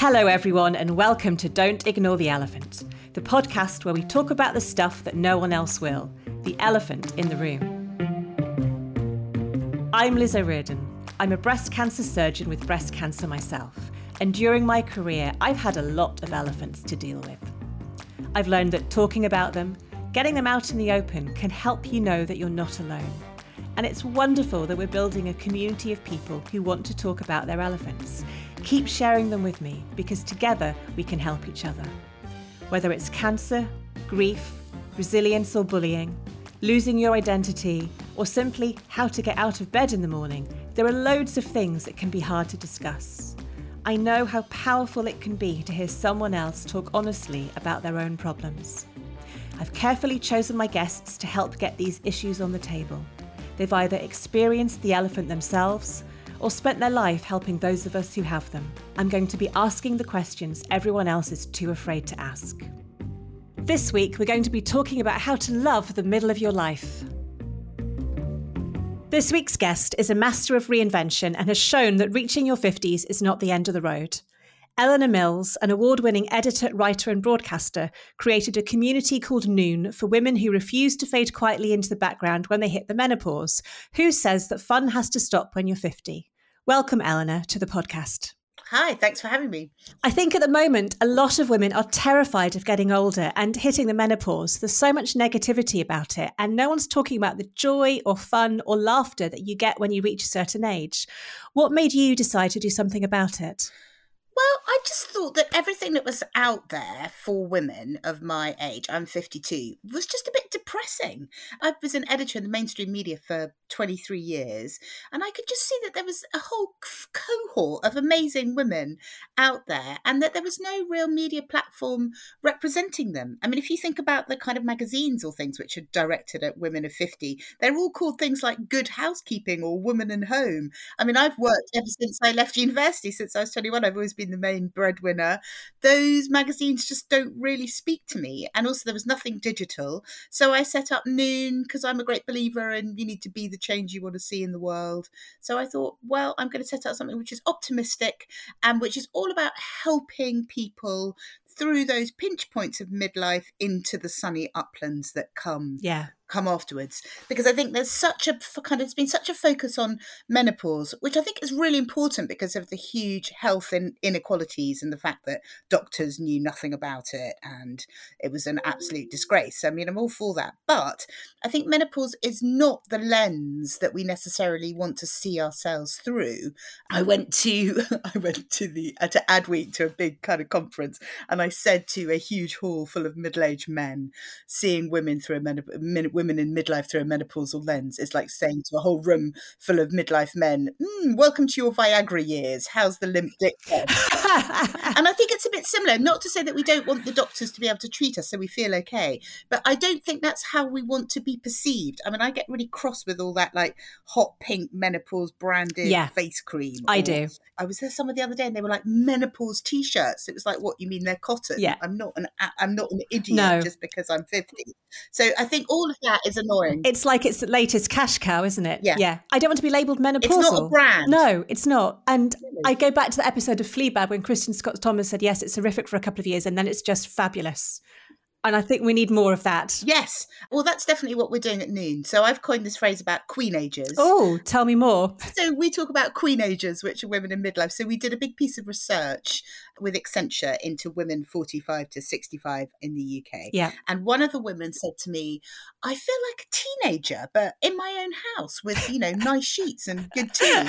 Hello everyone and welcome to Don't Ignore the Elephant, the podcast where we talk about the stuff that no one else will, the elephant in the room. I'm Liz O'Riordan. I'm a breast cancer surgeon with breast cancer myself, and during my career I've had a lot of elephants to deal with. I've learned that talking about them, getting them out in the open can help you know that you're not alone. And it's wonderful that we're building a community of people who want to talk about their elephants. Keep sharing them with me, because together we can help each other. Whether it's cancer, grief, resilience or bullying, losing your identity, or simply how to get out of bed in the morning, there are loads of things that can be hard to discuss. I know how powerful it can be to hear someone else talk honestly about their own problems. I've carefully chosen my guests to help get these issues on the table. They've either experienced the elephant themselves or spent their life helping those of us who have them. I'm going to be asking the questions everyone else is too afraid to ask. This week, we're going to be talking about how to love the middle of your life. This week's guest is a master of reinvention and has shown that reaching your 50s is not the end of the road. Eleanor Mills, an award-winning editor, writer and broadcaster, created a community called Noon for women who refuse to fade quietly into the background when they hit the menopause. Who says that fun has to stop when you're 50? Welcome, Eleanor, to the podcast. Hi, thanks for having me. I think at the moment, a lot of women are terrified of getting older and hitting the menopause. There's so much negativity about it, and no one's talking about the joy or fun or laughter that you get when you reach a certain age. What made you decide to do something about it? Well, I just thought that everything that was out there for women of my age, I'm 52, was just a bit depressing. I was an editor in the mainstream media for 23 years, and I could just see that there was a whole cohort of amazing women out there, and that there was no real media platform representing them. I mean, if you think about the kind of magazines or things which are directed at women of 50, they're all called things like Good Housekeeping or Woman and Home. I mean, I've worked ever since I left university, since I was 21. I've always been the main breadwinner. Those magazines just don't really speak to me. And also there was nothing digital. So I set up Noon because I'm a great believer in you need to be the change you want to see in the world. So I thought, well, I'm going to set up something which is optimistic and which is all about helping people through those pinch points of midlife into the sunny uplands that come afterwards. Because I think there's it's been such a focus on menopause, which I think is really important because of the huge health inequalities and the fact that doctors knew nothing about it and it was an absolute disgrace. I mean, I'm all for that. But I think menopause is not the lens that we necessarily want to see ourselves through. I went to Adweek, to a big kind of conference, and I said to a huge hall full of middle-aged men, seeing women through women in midlife through a menopausal lens is like saying to a whole room full of midlife men, welcome to your Viagra years. How's the limp dick then? And I think it's a bit similar, not to say that we don't want the doctors to be able to treat us so we feel okay, but I don't think that's how we want to be perceived. I mean, I get really cross with all that like hot pink menopause branded face cream. I do. I was there some of the other day and they were like menopause t-shirts. It was like, what, you mean they're cotton? Yeah. I'm not an idiot just because I'm 50. So I think all of that is annoying. It's like it's the latest cash cow, isn't it? Yeah. I don't want to be labelled menopausal. It's not a brand. No, it's not. And really? I go back to the episode of Fleabag when Kristen Scott Thomas said, yes, it's horrific for a couple of years and then it's just fabulous. And I think we need more of that. Yes. Well, that's definitely what we're doing at Noon. So I've coined this phrase about queenagers. Oh, tell me more. So we talk about queenagers, which are women in midlife. So we did a big piece of research with Accenture into women 45 to 65 in the UK. Yeah. And one of the women said to me, I feel like a teenager, but in my own house with, nice sheets and good tea.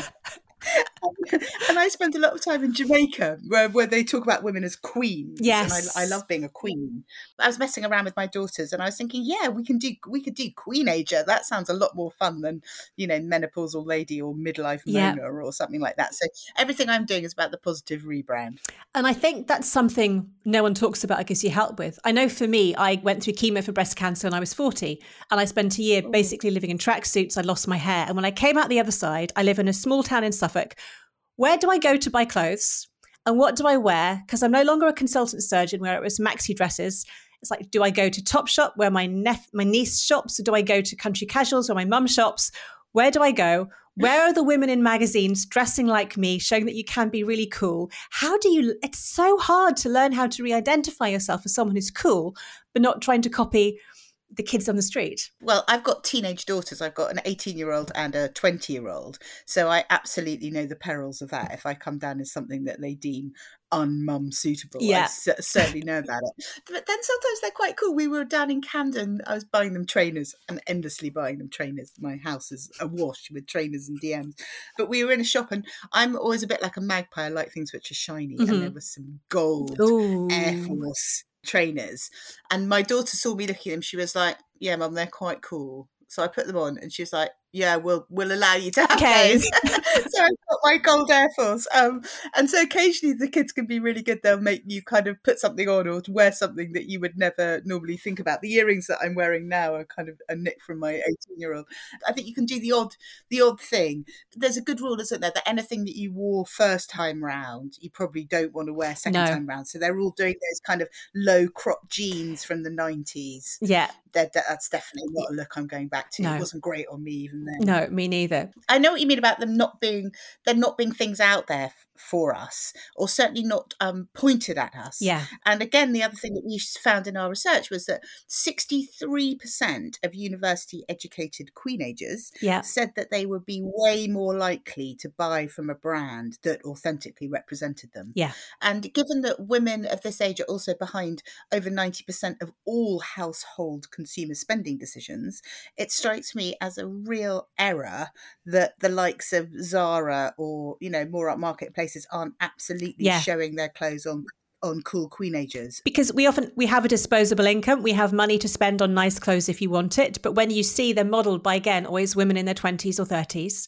And I spent a lot of time in Jamaica where they talk about women as queens. Yes. And I love being a queen. I was messing around with my daughters and I was thinking, we could do queenager. That sounds a lot more fun than, menopausal lady or midlife Mona or something like that. So everything I'm doing is about the positive rebrand. And I think that's something no one talks about, I gives you help with. I know for me, I went through chemo for breast cancer when I was 40 and I spent a year basically living in tracksuits. I lost my hair. And when I came out the other side, I live in a small town in Suffolk. Where do I go to buy clothes and what do I wear? Because I'm no longer a consultant surgeon where it was maxi dresses. It's like, do I go to Topshop where my niece shops, or do I go to Country Casuals where my mum shops? Where do I go? Where are the women in magazines dressing like me, showing that you can be really cool? How do you, it's so hard to learn how to re-identify yourself as someone who's cool, but not trying to copy the kids on the street. Well, I've got teenage daughters. I've got an 18-year-old and a 20-year-old. So I absolutely know the perils of that. If I come down as something that they deem unmum suitable, I Yeah. certainly know about it. But then sometimes they're quite cool. We were down in Camden. I was buying them trainers and endlessly buying them trainers. My house is awash with trainers and DMs. But we were in a shop, and I'm always a bit like a magpie. I like things which are shiny. And there was some gold Air Force trainers, and my daughter saw me looking at them. She was like, yeah, mum, they're quite cool. So I put them on, and she was like, yeah, we'll allow you to have those. So I've got my gold Air Force. And so occasionally the kids can be really good. They'll make you kind of put something on or to wear something that you would never normally think about. The earrings that I'm wearing now are kind of a nick from my 18-year-old. I think you can do the odd thing. There's a good rule, isn't there, that anything that you wore first time round, you probably don't want to wear second time round. So they're all doing those kind of low crop jeans from the 90s. Yeah. That's definitely not a look I'm going back to. No. It wasn't great on me even then. No, me neither. I know what you mean about them not being things out there for us, or certainly not pointed at us. Yeah. And again, the other thing that we found in our research was that 63% of university educated queenagers said that they would be way more likely to buy from a brand that authentically represented them. Yeah. And given that women of this age are also behind over 90% of all household consumer spending decisions, it strikes me as a real error that the likes of Zara or, more upmarket places aren't absolutely showing their clothes on cool queenagers. Because we have a disposable income. We have money to spend on nice clothes if you want it. But when you see them modeled by, again, always women in their 20s or 30s,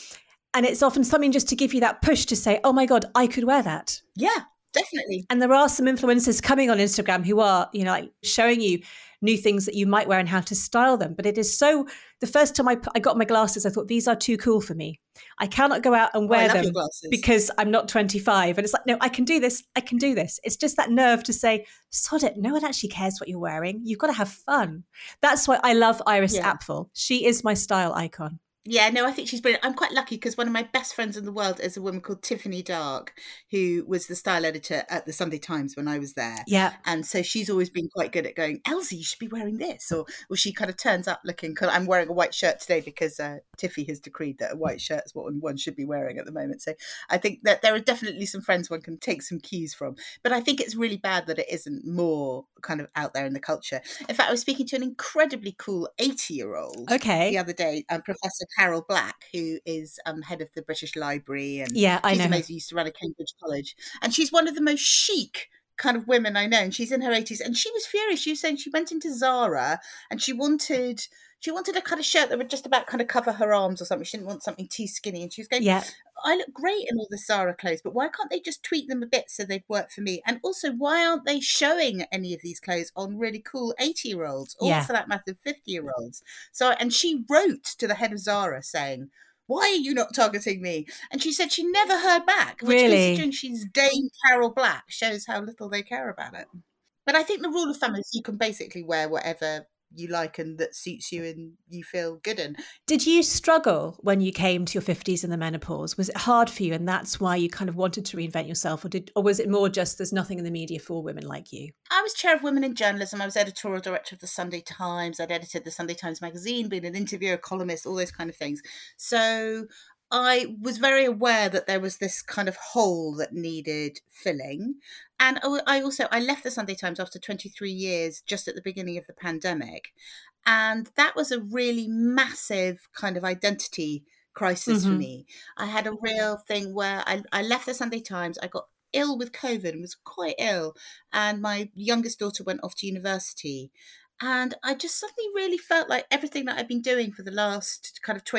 and it's often something just to give you that push to say, oh my God, I could wear that. Yeah, definitely. And there are some influencers coming on Instagram who are, like showing you new things that you might wear and how to style them. But it is so, the first time I got my glasses, I thought, these are too cool for me. I cannot go out and wear them because I'm not 25. And it's like, no, I can do this. I can do this. It's just that nerve to say, sod it, no one actually cares what you're wearing. You've got to have fun. That's why I love Iris Apfel. She is my style icon. Yeah, no, I think she's brilliant. I'm quite lucky because one of my best friends in the world is a woman called Tiffany Dark, who was the style editor at the Sunday Times when I was there. Yeah. And so she's always been quite good at going, Elsie, you should be wearing this. Or she kind of turns up looking, I'm wearing a white shirt today because Tiffy has decreed that a white shirt is what one should be wearing at the moment. So I think that there are definitely some friends one can take some cues from. But I think it's really bad that it isn't more kind of out there in the culture. In fact, I was speaking to an incredibly cool 80-year-old the other day, Professor Carol Black, who is head of the British Library, and I know amazing. Used to run a Cambridge college, and she's one of the most chic kind of women I know. And she's in her 80s, and she was furious. She was saying she went into Zara and she wanted a kind of shirt that would just about kind of cover her arms or something. She didn't want something too skinny, and she was going, I look great in all the Zara clothes, but why can't they just tweak them a bit so they'd work for me? And also, why aren't they showing any of these clothes on really cool 80-year-olds or for that matter 50-year-olds? So, and she wrote to the head of Zara saying, why are you not targeting me? And she said she never heard back, which considering she's Dame Carol Black shows how little they care about it. But I think the rule of thumb is you can basically wear whatever you like and that suits you and you feel good in. Did you struggle when you came to your 50s and the menopause? Was it hard for you and that's why you kind of wanted to reinvent yourself, or was it more just there's nothing in the media for women like you? I was chair of Women in Journalism. I was editorial director of the Sunday Times. I'd edited the Sunday Times magazine, been an interviewer, columnist, all those kind of things. So I was very aware that there was this kind of hole that needed filling. And I left the Sunday Times after 23 years, just at the beginning of the pandemic. And that was a really massive kind of identity crisis for me. I had a real thing where I left the Sunday Times. I got ill with COVID and was quite ill. And my youngest daughter went off to university. And I just suddenly really felt like everything that I've been doing for the last kind of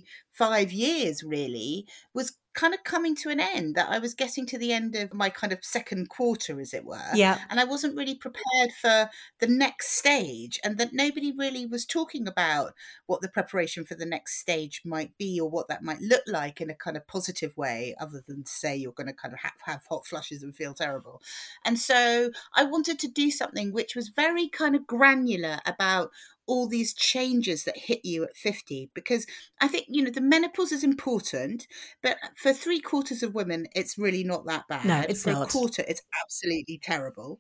25 years really was kind of coming to an end, that I was getting to the end of my kind of second quarter, as it were. Yeah. And I wasn't really prepared for the next stage, and that nobody really was talking about what the preparation for the next stage might be or what that might look like in a kind of positive way, other than to say you're going to kind of have hot flushes and feel terrible. And so I wanted to do something which was very kind of granular about all these changes that hit you at 50, because I think, the menopause is important, but for 3/4 of women, it's really not that No, bad. it's For a not. quarter, it's absolutely terrible.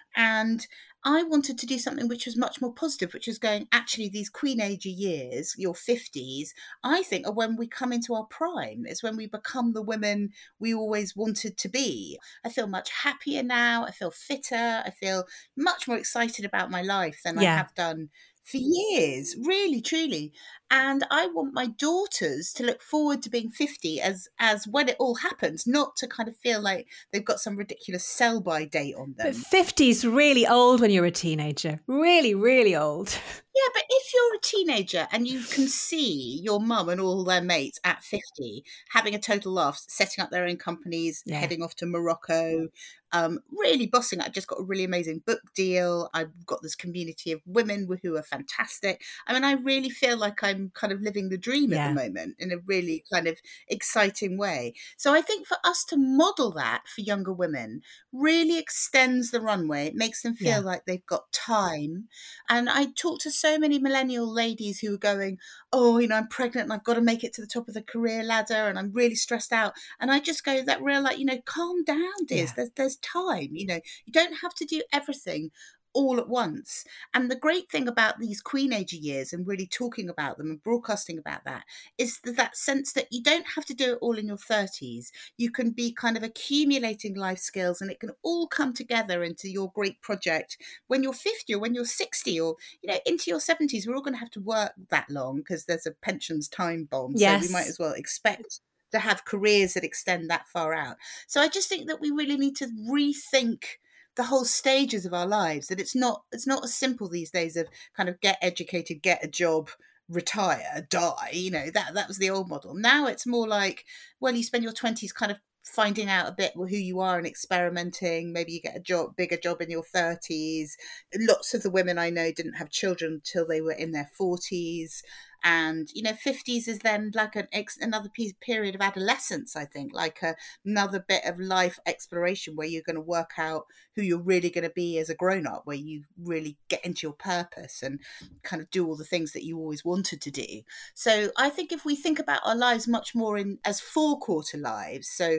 And I wanted to do something which was much more positive, which was going, actually, these queenager years, your 50s, I think are when we come into our prime. It's when we become the women we always wanted to be. I feel much happier now. I feel fitter. I feel much more excited about my life than I Yeah. have done for years, really, truly. And I want my daughters to look forward to being 50 as when it all happens, not to kind of feel like they've got some ridiculous sell-by date on But them. 50's really old when you're a teenager. Really, really old. Yeah, but if you're a teenager and you can see your mum and all their mates at 50 having a total laugh, setting up their own companies, Yeah. heading off to Morocco, really bossing. I just got a really amazing book deal. I've got this community of women who are fantastic. I mean, I really feel like I'm kind of living the dream at the Yeah. moment in a really kind of exciting way. So I think for us to model that for younger women really extends the runway. It makes them feel Yeah. like they've got time. And I talk to so many millennial ladies who are going, oh, I'm pregnant and I've got to make it to the top of the career ladder and I'm really stressed out. And I just go, that real, like, calm down, dears. Yeah. There's time. You don't have to do everything all at once. And the great thing about these queenager years and really talking about them and broadcasting about that is that sense that you don't have to do it all in your 30s. You can be kind of accumulating life skills and it can all come together into your great project when you're 50 or when you're 60 or, into your 70s. We're all going to have to work that long because there's a pensions time bomb. So we might Yes. as well expect to have careers that extend that far out. So I just think that we really need to rethink the whole stages of our lives, that it's not as simple these days of kind of get educated, get a job, retire, die. That was the old model. Now it's more like, well, you spend your 20s kind of finding out a bit who you are and experimenting. Maybe you get a bigger job in your 30s. Lots of the women I know didn't have children until they were in their 40s. And 50s is then like another period of adolescence, I think, like another bit of life exploration where you're going to work out who you're really going to be as a grown-up, where you really get into your purpose and kind of do all the things that you always wanted to do. So I think if we think about our lives much more as 4/4 lives, so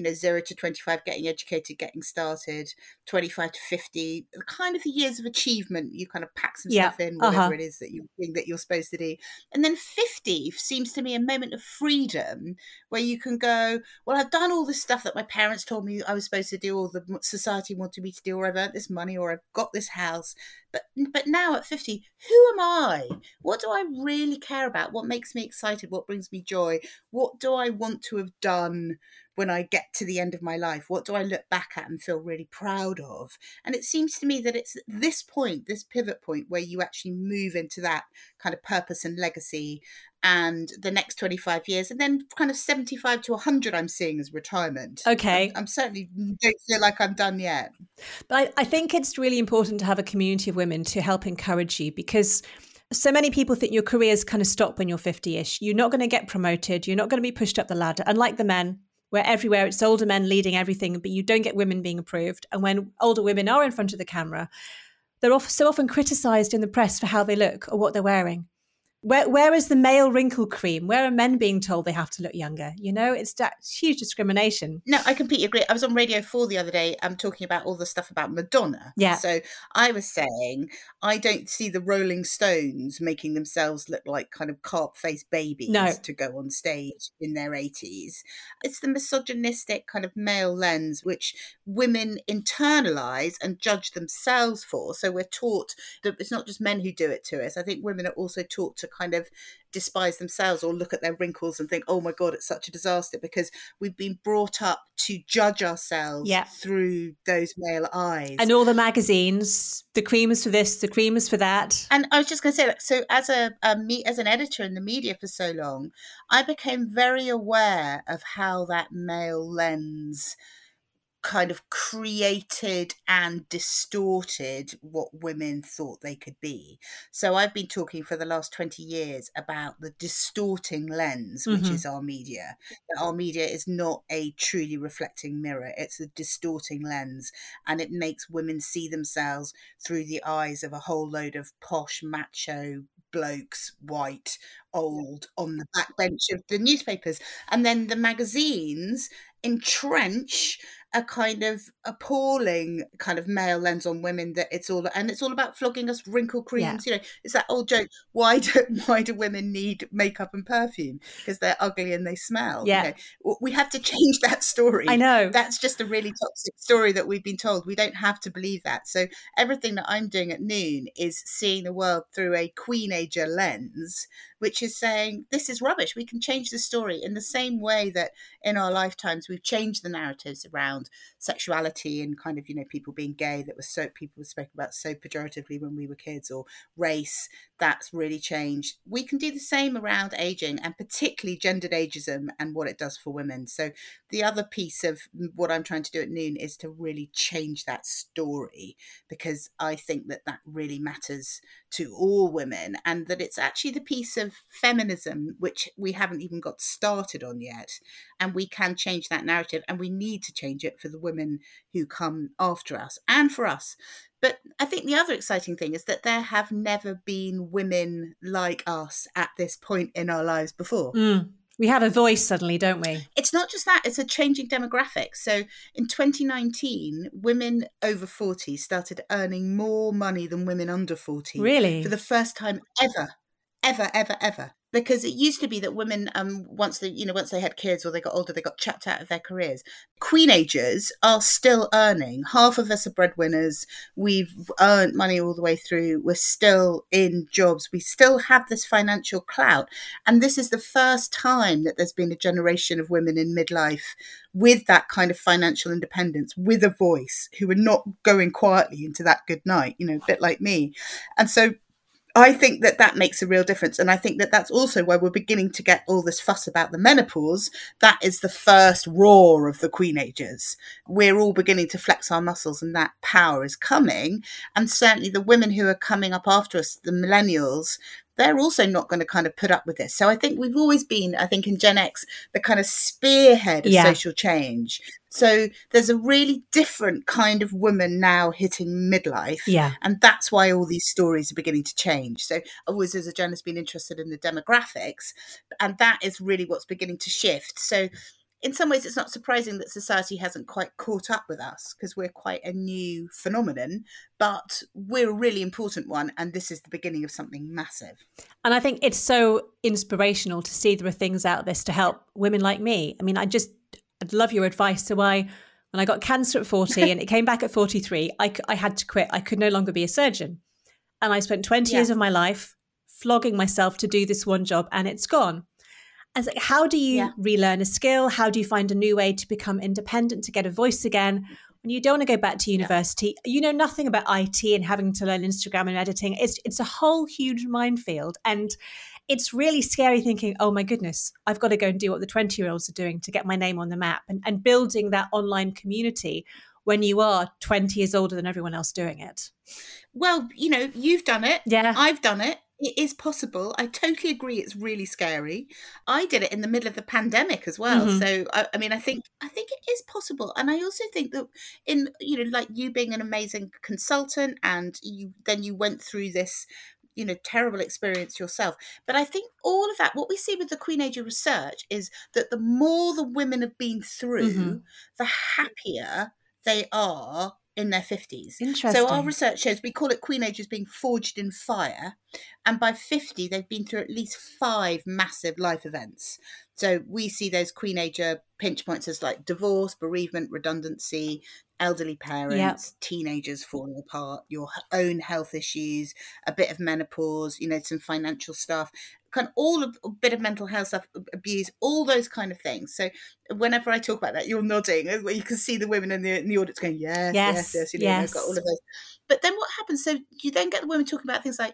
0 to 25, getting educated, getting started, 25 to 50, kind of the years of achievement, you kind of pack some Yeah. stuff in, whatever it is that you think that you're supposed to do. And then 50 seems to me a moment of freedom where you can go, well, I've done all this stuff that my parents told me I was supposed to do, or the society wanted me to do, or I've earned this money, or I've got this house. But now at 50, who am I? What do I really care about? What makes me excited? What brings me joy? What do I want to have done when I get to the end of my life? What do I look back at and feel really proud of? And it seems to me that it's this point, this pivot point, where you actually move into that kind of purpose and legacy and the next 25 years, and then kind of 75 to 100 I'm seeing as retirement. Okay. I'm certainly don't feel like I'm done yet. But I think it's really important to have a community of women to help encourage you, because so many people think your careers kind of stop when you're 50-ish. You're not going to get promoted. You're not going to be pushed up the ladder. Unlike the men, where everywhere it's older men leading everything, but you don't get women being approved. And when older women are in front of the camera, they're so often criticised in the press for how they look or what they're wearing. Where is the male wrinkle cream? Where are men being told they have to look younger? It's that huge discrimination. No, I completely agree. I was on Radio 4 the other day. I'm talking about all the stuff about Madonna. Yeah. So I was saying, I don't see the Rolling Stones making themselves look like kind of carp-faced babies to go on stage in their 80s. It's the misogynistic kind of male lens which women internalise and judge themselves for. So we're taught that it's not just men who do it to us. I think women are also taught to kind of despise themselves or look at their wrinkles and think, oh my God, it's such a disaster, because we've been brought up to judge ourselves through those male eyes. And all the magazines, the cream is for this, the cream is for that. And I was just going to say, so as an editor in the media for so long, I became very aware of how that male lens kind of created and distorted what women thought they could be. So I've been talking for the last 20 years about the distorting lens, which is our media. That our media is not a truly reflecting mirror, it's a distorting lens, and it makes women see themselves through the eyes of a whole load of posh, macho blokes, white, old, on the backbench of the newspapers. And then the magazines entrench a kind of appalling kind of male lens on women, that it's all about flogging us wrinkle creams. You know, it's that old joke, why do women need makeup and perfume? Because they're ugly and they smell. You know, we have to change that story. I know. That's just a really toxic story that we've been told. We don't have to believe that. So everything that I'm doing at Noon is seeing the world through a queenager lens, which is saying this is rubbish. We can change the story in the same way that in our lifetimes we've changed the narratives around sexuality and kind of, you know, people being gay, that was so, people spoke about so pejoratively when we were kids, or race. That's really changed. We can do the same around aging, and particularly gendered ageism and what it does for women. So the other piece of what I'm trying to do at Noon is to really change that story, because I think that that really matters to all women, and that it's actually the piece of feminism which we haven't even got started on yet, and we can change that narrative, and we need to change it for the women who come after us and for us. But I think the other exciting thing is that there have never been women like us at this point in our lives before. We have a voice suddenly, don't we? It's not just that, it's a changing demographic. So in 2019, women over 40 started earning more money than women under 40. Really? For the first time ever. Because it used to be that women, once they had kids or they got older, they got chucked out of their careers. Queenagers are still earning. Half of us are breadwinners. We've earned money all the way through. We're still in jobs. We still have this financial clout. And this is the first time that there's been a generation of women in midlife with that kind of financial independence, with a voice, who are not going quietly into that good night, you know, a bit like me. And so I think that that makes a real difference. And I think that that's also why we're beginning to get all this fuss about the menopause. That is the first roar of the queenagers. We're all beginning to flex our muscles, and that power is coming. And certainly the women who are coming up after us, the millennials, they're also not going to kind of put up with this. So I think we've always been, I think in Gen X, the kind of spearhead of social change. So there's a really different kind of woman now hitting midlife. And that's why all these stories are beginning to change. So I've always, as a journalist, been interested in the demographics, and that is really what's beginning to shift. So in some ways, it's not surprising that society hasn't quite caught up with us, because we're quite a new phenomenon, but we're a really important one. And this is the beginning of something massive. And I think it's so inspirational to see there are things out there to help women like me. I mean, I'd love your advice. So when I got cancer at 40 and it came back at 43, I had to quit. I could no longer be a surgeon. And I spent 20 years of my life flogging myself to do this one job, and it's gone. And it's like, how do you relearn a skill? How do you find a new way to become independent, to get a voice again? When you don't want to go back to university, you know nothing about IT and having to learn Instagram and editing. It's a whole huge minefield. And it's really scary thinking, oh my goodness, I've got to go and do what the 20-year-olds are doing to get my name on the map, and building that online community when you are 20 years older than everyone else doing it. Well, you know, you've done it. Yeah. I've done it. It is possible. I totally agree. It's really scary. I did it in the middle of the pandemic as well. So, I mean, I think it is possible. And I also think that in, you know, like you being an amazing consultant, and you went through this, you know, terrible experience yourself. But I think all of that, what we see with the queenager research is that the more the women have been through, the happier they are in their 50s. Interesting. So our research shows, we call it queenagers being forged in fire. And by 50, they've been through at least 5 massive life events. So we see those queenager pinch points as like divorce, bereavement, redundancy, elderly parents, teenagers falling apart, your own health issues, a bit of menopause, you know, some financial stuff, kind of all of a bit of mental health stuff, abuse, all those kind of things. So whenever I talk about that, you're nodding. You can see the women in the audience going, yes. You know, they've got all of those. But then what happens? So you then get the women talking about things like being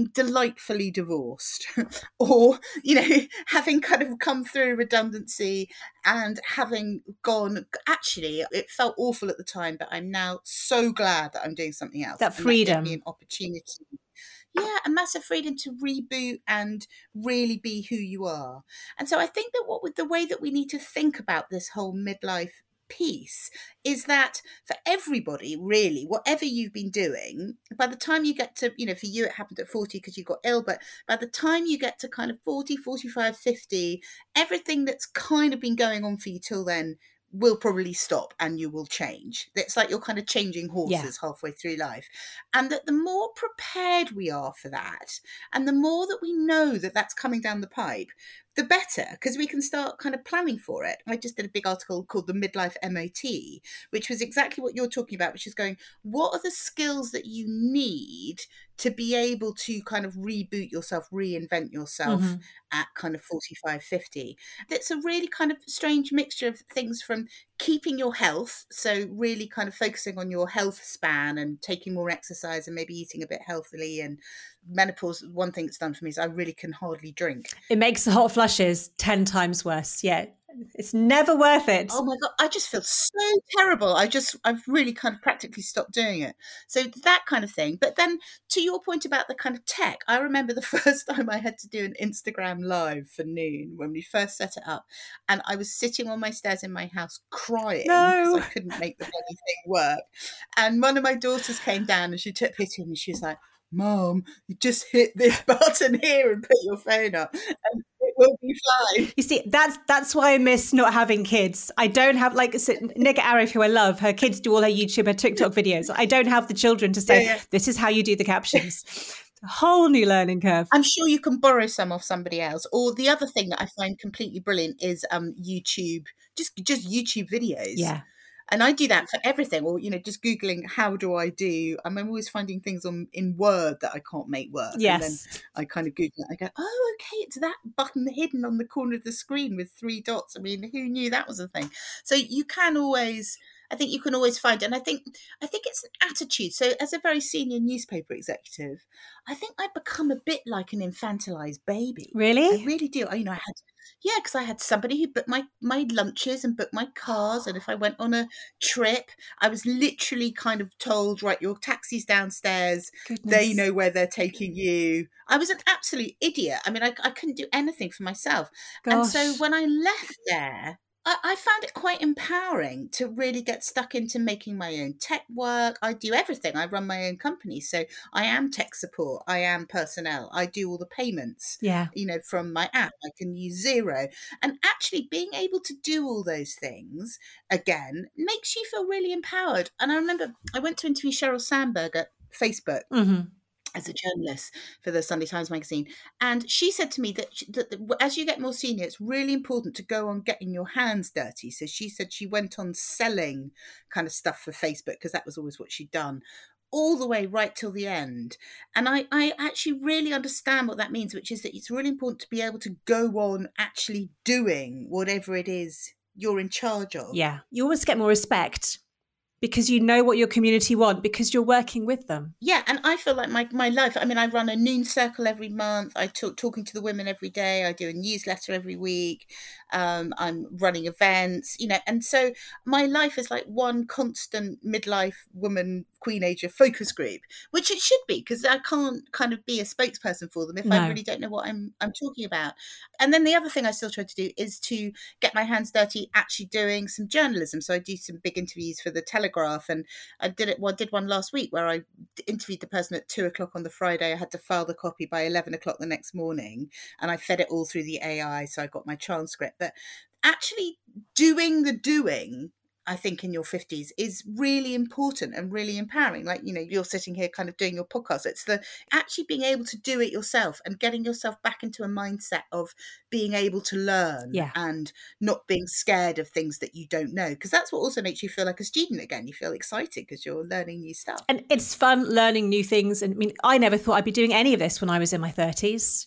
being delightfully divorced or, having kind of come through redundancy and having gone, actually, it felt awful at the time, but I'm now so glad that I'm doing something else. That And that gave me freedom. an opportunity. Yeah, a massive freedom to reboot and really be who you are. And so I think that what with the way that we need to think about this whole midlife piece is that for everybody, really, whatever you've been doing, by the time you get to, for you, it happened at 40 because you got ill, but by the time you get to kind of 40, 45, 50, everything that's kind of been going on for you till then will probably stop and you will change. It's like you're kind of changing horses halfway through life. And that the more prepared we are for that, and the more that we know that that's coming down the pipe, the better, because we can start kind of planning for it. I just did a big article called the Midlife MOT, which was exactly what you're talking about, which is going, what are the skills that you need to be able to kind of reboot yourself, reinvent yourself at kind of 45, 50. It's a really kind of strange mixture of things, from keeping your health, so really kind of focusing on your health span and taking more exercise and maybe eating a bit healthily. And menopause, one thing it's done for me is I really can hardly drink. It makes the hot flushes 10 times worse. Yeah. It's never worth it. Oh my God, I just feel so terrible. I've really kind of practically stopped doing it. So that kind of thing. But then to your point about the kind of tech, I remember the first time I had to do an Instagram live for Noon when we first set it up. And I was sitting on my stairs in my house crying because I couldn't make the bloody thing work. And one of my daughters came down and she took pity and she was like, Mom, you just hit this button here and put your phone up and it will be fine. You see, that's why I miss not having kids. I don't have, like, Nick Arif, who I love, her kids do all her YouTube, her TikTok videos. I don't have the children to say, this is how you do the captions. A whole new learning curve. I'm sure you can borrow some off somebody else. Or the other thing that I find completely brilliant is YouTube, just YouTube videos. Yeah. And I do that for everything, or, just Googling, how do I do? I'm always finding things in Word that I can't make work. Yes. And then I kind of Google it. I go, oh, okay, it's that button hidden on the corner of the screen with 3 dots. I mean, who knew that was a thing? So you can always, I think you can always find, and I think it's an attitude. So as a very senior newspaper executive, I think I've become a bit like an infantilized baby. Really? I really do. Because I had somebody who booked my lunches and booked my cars. And if I went on a trip, I was literally kind of told, right, your taxi's downstairs. Goodness. They know where they're taking you. I was an absolute idiot. I mean, I couldn't do anything for myself. Gosh. And so when I left there, I found it quite empowering to really get stuck into making my own tech work. I do everything. I run my own company. So I am tech support. I am personnel. I do all the payments, from my app. I can use Xero. And actually being able to do all those things, again, makes you feel really empowered. And I remember I went to interview Sheryl Sandberg at Facebook. As a journalist for the Sunday Times magazine. And she said to me that as you get more senior, it's really important to go on getting your hands dirty. So she said she went on selling kind of stuff for Facebook because that was always what she'd done, all the way right till the end. And I actually really understand what that means, which is that it's really important to be able to go on actually doing whatever it is you're in charge of. Yeah. You always get more respect, because you know what your community want, because you're working with them. Yeah, and I feel like my life, I mean, I run a Noon Circle every month. I talking to the women every day. I do a newsletter every week. I'm running events, and so my life is like one constant midlife woman, queenager focus group, which it should be, because I can't kind of be a spokesperson for them if I really don't know what I'm talking about. And then the other thing I still try to do is to get my hands dirty actually doing some journalism. So I do some big interviews for the Telegraph, and I did one last week where I interviewed the person at 2:00 on the Friday. I had to file the copy by 11:00 the next morning, and I fed it all through the AI, so I got my transcript. But actually doing the doing, I think, in your 50s is really important and really empowering. Like, you're sitting here kind of doing your podcast. It's the actually being able to do it yourself and getting yourself back into a mindset of being able to learn and not being scared of things that you don't know. Because that's what also makes you feel like a student again. You feel excited because you're learning new stuff. And it's fun learning new things. And I mean, I never thought I'd be doing any of this when I was in my 30s.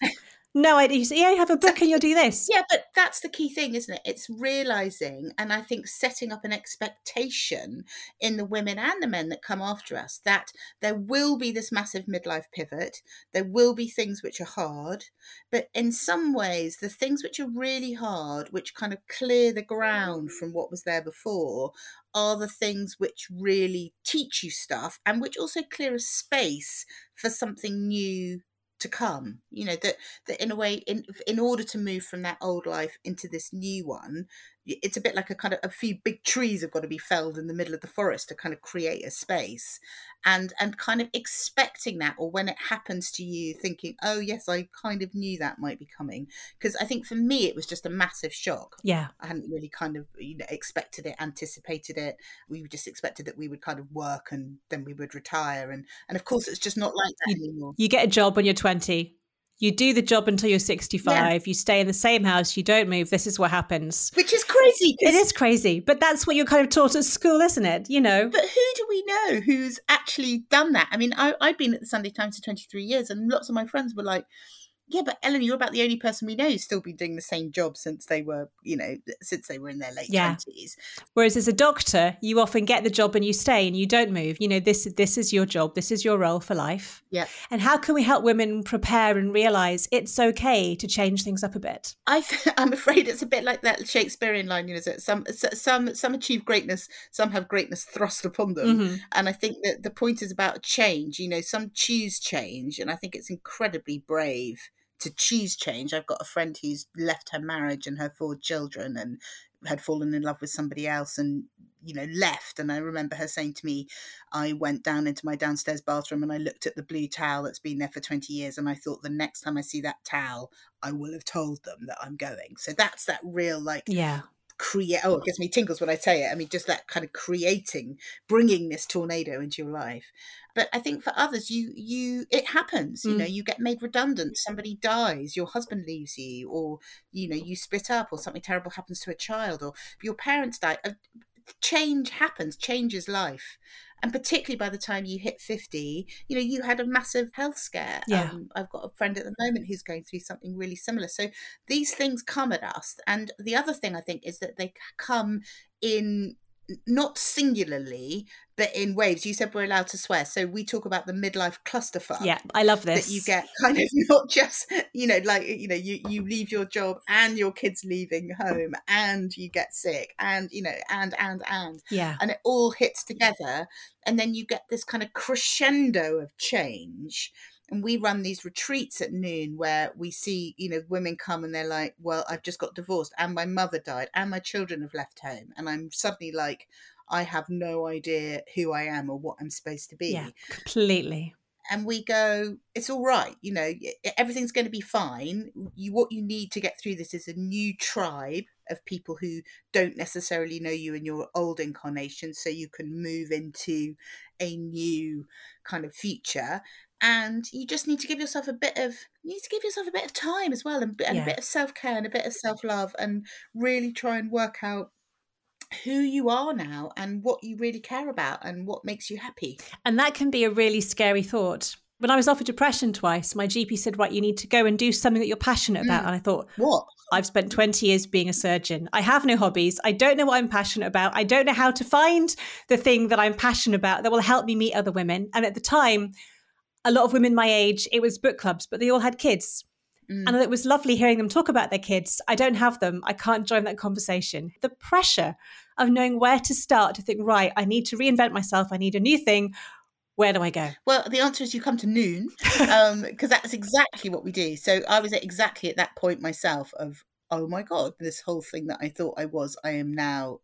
No idea. You say, yeah, you have a book and you'll do this. Yeah, but that's the key thing, isn't it? It's realizing, and I think setting up an expectation in the women and the men that come after us, that there will be this massive midlife pivot. There will be things which are hard, but in some ways, the things which are really hard, which kind of clear the ground from what was there before, are the things which really teach you stuff and which also clear a space for something new to come. You know, that in a way, in order to move from that old life into this new one, it's a bit like a kind of a few big trees have got to be felled in the middle of the forest to kind of create a space, and kind of expecting that, or when it happens to you thinking, oh yes, I kind of knew that might be coming. Because I think for me it was just a massive shock. Yeah. I hadn't really kind of, expected it, anticipated it. We just expected that we would kind of work and then we would retire, and of course it's just not like that anymore. You get a job when you're 20. You do the job until you're 65. You stay in the same house. You don't move. This is what happens. Which is crazy. It is crazy. But that's what you're kind of taught at school, isn't it? You know. But who do we know who's actually done that? I mean, I've been at the Sunday Times for 23 years, and lots of my friends were like, yeah, but Ellen, you're about the only person we know who's still been doing the same job since they were, since they were in their late 20s. Whereas as a doctor, you often get the job and you stay and you don't move. You know, this is your job. This is your role for life. Yeah. And how can we help women prepare and realise it's okay to change things up a bit? I'm afraid it's a bit like that Shakespearean line, that some achieve greatness, some have greatness thrust upon them. Mm-hmm. And I think that the point is about change. Some choose change, and I think it's incredibly brave to choose change. I've got a friend who's left her marriage and her 4 children and had fallen in love with somebody else and, left. And I remember her saying to me, I went down into my downstairs bathroom and I looked at the blue towel that's been there for 20 years. And I thought the next time I see that towel, I will have told them that I'm going. So that's that real, it gives me tingles when I say it. I mean, just that kind of bringing this tornado into your life. But I think for others, it happens. You get made redundant. Somebody dies. Your husband leaves you, or you split up, or something terrible happens to a child, or your parents die. Change happens. Change is life. And particularly by the time you hit 50, you had a massive health scare. Yeah. I've got a friend at the moment who's going through something really similar. So these things come at us. And the other thing I think is that they come in not singularly, but in waves. You said we're allowed to swear. So we talk about the midlife clusterfuck. Yeah, I love this. That you get kind of not just, you leave your job and your kid's leaving home and you get sick and, and. Yeah. And it all hits together. And then you get this kind of crescendo of change. And we run these retreats at Noon where we see, women come and they're like, well, I've just got divorced and my mother died and my children have left home. And I'm suddenly like, I have no idea who I am or what I'm supposed to be. Yeah, completely. And we go, it's all right. Everything's going to be fine. What you need to get through this is a new tribe of people who don't necessarily know you in your old incarnation. So you can move into a new kind of future. And you just need to give yourself a bit of time as well, and a bit of self-care and a bit of self-love, and really try and work out who you are now and what you really care about and what makes you happy. And that can be a really scary thought. When I was offered depression twice, my GP said, right, you need to go and do something that you're passionate about. And I thought, what? I've spent 20 years being a surgeon. I have no hobbies. I don't know what I'm passionate about. I don't know how to find the thing that I'm passionate about that will help me meet other women. And at the time, a lot of women my age, it was book clubs, but they all had kids. And it was lovely hearing them talk about their kids. I don't have them. I can't join that conversation. The pressure of knowing where to start to think, right, I need to reinvent myself. I need a new thing. Where do I go? Well, the answer is you come to Noon, because that's exactly what we do. So I was exactly at that point myself of, oh my God, this whole thing that I thought I was, I'm not.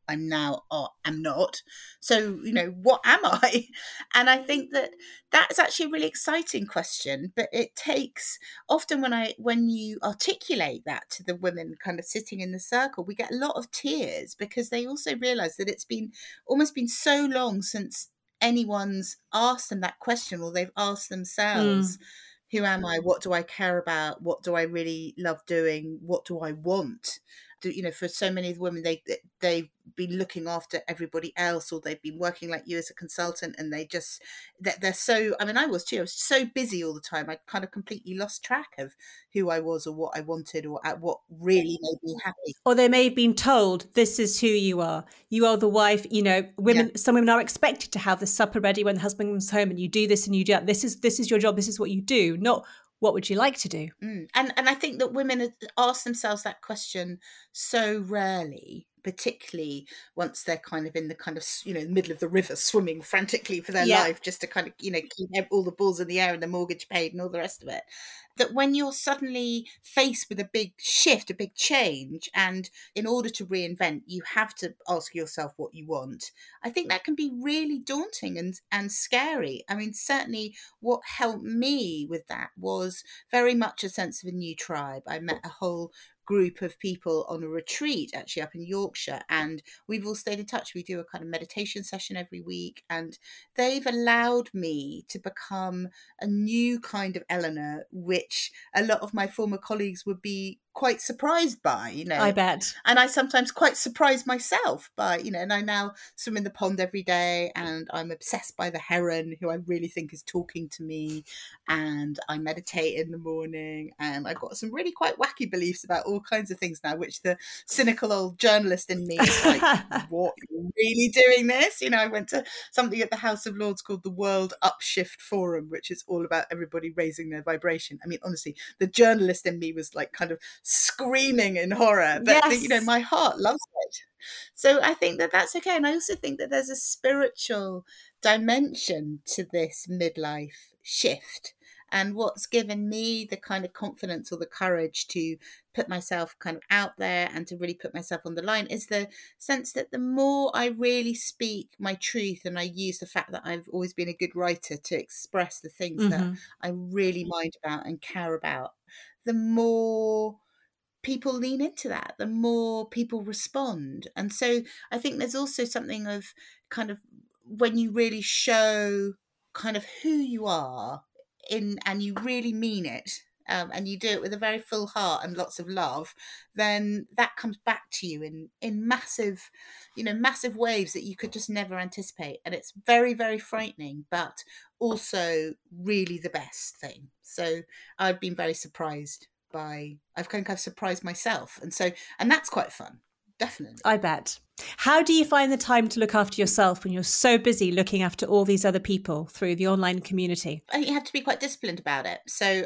So, what am I? And I think that that's actually a really exciting question, but it takes, often when you articulate that to the women kind of sitting in the circle, we get a lot of tears because they also realize that it's almost been so long since anyone's asked them that question, or they've asked themselves, who am I? What do I care about? What do I really love doing? What do I want? For so many of the women, they've been looking after everybody else, or they've been working like you as a consultant, and they're so, I mean, I was too, I was so busy all the time, I kind of completely lost track of who I was or what I wanted or what really made me happy. Or they may have been told, this is who you are. You are the wife. Some women are expected to have the supper ready when the husband comes home, and you do this and you do that. This is your job. This is what you do, not what would you like to do. And I think that women ask themselves that question so rarely, particularly once they're kind of in the kind of, middle of the river, swimming frantically for their life, just to kind of, keep all the balls in the air and the mortgage paid and all the rest of it. That when you're suddenly faced with a big shift, a big change, and in order to reinvent, you have to ask yourself what you want. I think that can be really daunting and scary. I mean, certainly what helped me with that was very much a sense of a new tribe. I met a whole group of people on a retreat actually up in Yorkshire, and we've all stayed in touch. We do a kind of meditation session every week, and they've allowed me to become a new kind of Eleanor, which a lot of my former colleagues would be quite surprised by, I bet. And I sometimes quite surprised myself by, and I now swim in the pond every day, and I'm obsessed by the heron, who I really think is talking to me, and I meditate in the morning, and I've got some really quite wacky beliefs about all kinds of things now, which the cynical old journalist in me is like, what, you're really doing this? I went to something at the House of Lords called the World Upshift Forum, which is all about everybody raising their vibration. I mean, honestly, the journalist in me was like kind of screaming in horror, but yes. My heart loves it. So I think that that's okay. And I also think that there's a spiritual dimension to this midlife shift. And what's given me the kind of confidence or the courage to put myself kind of out there and to really put myself on the line is the sense that the more I really speak my truth, and I use the fact that I've always been a good writer to express the things that I really mind about and care about, the more people lean into that, the more people respond. And so I think there's also something of kind of when you really show kind of who you are and you really mean it, and you do it with a very full heart and lots of love, then that comes back to you in massive, massive waves that you could just never anticipate. And it's very, very frightening, but also really the best thing. So I've been very surprised I've surprised myself. And that's quite fun. Definitely. I bet. How do you find the time to look after yourself when you're so busy looking after all these other people through the online community? I think you have to be quite disciplined about it. So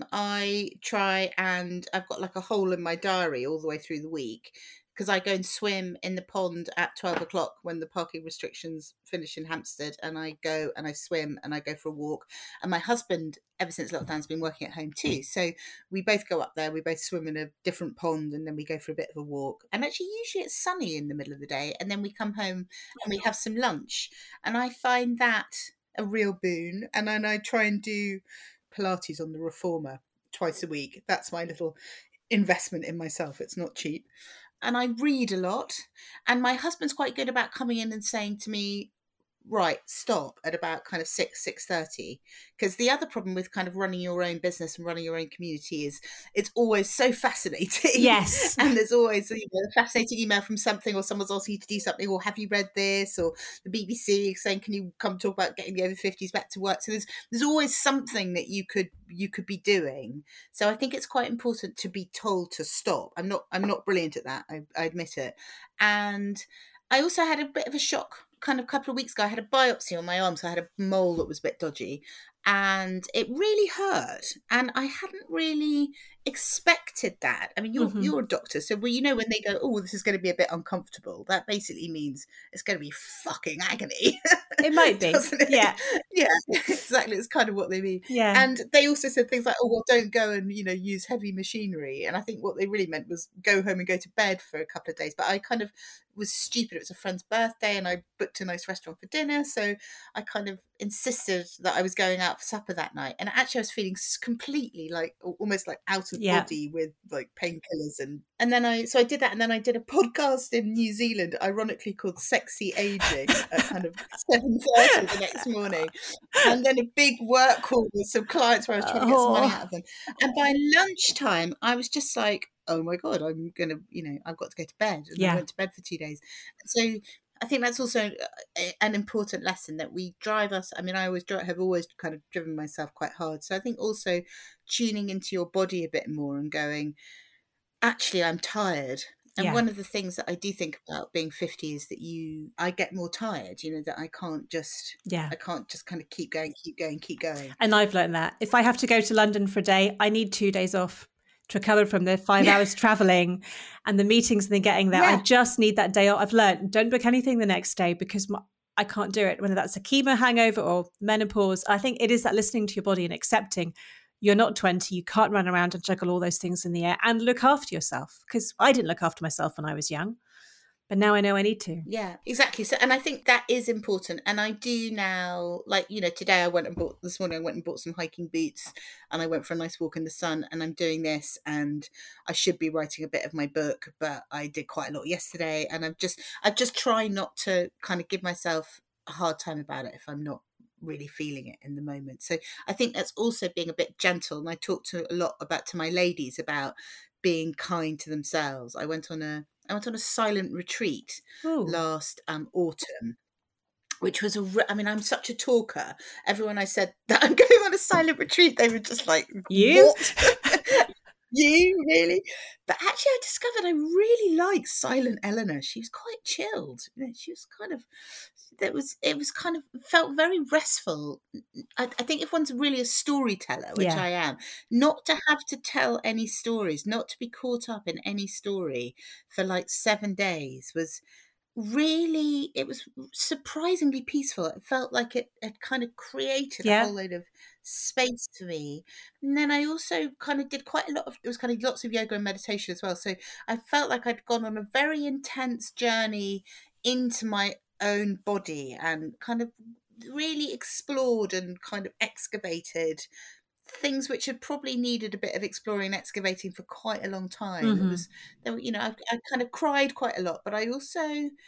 I try, and I've got like a hole in my diary all the way through the week, because I go and swim in the pond at 12 o'clock when the parking restrictions finish in Hampstead, and I go and I swim and I go for a walk. And my husband, ever since lockdown, has been working at home too. So we both go up there, we both swim in a different pond, and then we go for a bit of a walk. And actually, usually it's sunny in the middle of the day, and then we come home and we have some lunch. And I find that a real boon. And then I try and do Pilates on the Reformer twice a week. That's my little investment in myself. It's not cheap. And I read a lot, and my husband's quite good about coming in and saying to me, right, stop at about kind of 6:30. Because the other problem with kind of running your own business and running your own community is it's always so fascinating. Yes. And there's always a fascinating email from something, or someone's asking you to do something, or have you read this, or the BBC saying, can you come talk about getting the over 50s back to work? So there's always something that you could be doing. So I think it's quite important to be told to stop. I'm not brilliant at that, I admit it. And I also had a bit of a shock kind of a couple of weeks ago. I had a biopsy on my arm, so I had a mole that was a bit dodgy, and it really hurt, and I hadn't really expected that. I mean, you're a doctor, so when they go, oh, this is going to be a bit uncomfortable, that basically means it's going to be fucking agony. It might be. It? Yeah exactly, it's kind of what they mean. Yeah. And they also said things like, oh, well, don't go and use heavy machinery, and I think what they really meant was go home and go to bed for a couple of days. But I kind of was stupid. It was a friend's birthday, and I booked a nice restaurant for dinner, so I kind of insisted that I was going out for supper that night. And actually I was feeling completely like almost like out of body with like painkillers, and then I did that, and then I did a podcast in New Zealand, ironically called Sexy Aging, at kind of 7:30 the next morning, and then a big work call with some clients where I was trying to get some money out of them. And by lunchtime I was just like, oh my God, I'm going to, I've got to go to bed. And I Yeah. went to bed for 2 days. So I think that's also an important lesson that we drive us. I mean, have always kind of driven myself quite hard. So I think also tuning into your body a bit more and going, actually, I'm tired. And Yeah. one of the things that I do think about being 50 is that I get more tired, that I can't just kind of keep going. And I've learned that if I have to go to London for a day, I need 2 days off to recover from the 5 hours traveling and the meetings and then getting there. I Yeah. just need that day off. I've learned, don't book anything the next day because I can't do it, whether that's a chemo hangover or menopause. I think it is that listening to your body and accepting you're not 20, you can't run around and juggle all those things in the air and look after yourself, because I didn't look after myself when I was young. But now I know I need to. Yeah, exactly. So, and I think that is important. And I do now, like, today this morning I went and bought some hiking boots and I went for a nice walk in the sun, and I'm doing this, and I should be writing a bit of my book, but I did quite a lot yesterday. And I just try not to kind of give myself a hard time about it if I'm not really feeling it in the moment. So I think that's also being a bit gentle. And I talk to my ladies about being kind to themselves. I went on a silent retreat last autumn, which was I'm such a talker. Everyone I said that I'm going on a silent retreat, they were just like, you? What? You really? But actually, I discovered I really like Silent Eleanor. She was quite chilled. She was kind of. It was kind of felt very restful. I think if one's really a storyteller, which I am, not to have to tell any stories, not to be caught up in any story for like 7 days was really, it was surprisingly peaceful. It felt like it had kind of created a whole load of space for me. And then I also kind of did it was kind of lots of yoga and meditation as well. So I felt like I'd gone on a very intense journey into my own body and kind of really explored and kind of excavated things which had probably needed a bit of exploring and excavating for quite a long time. Mm-hmm. It was, I kind of cried quite a lot, but I also,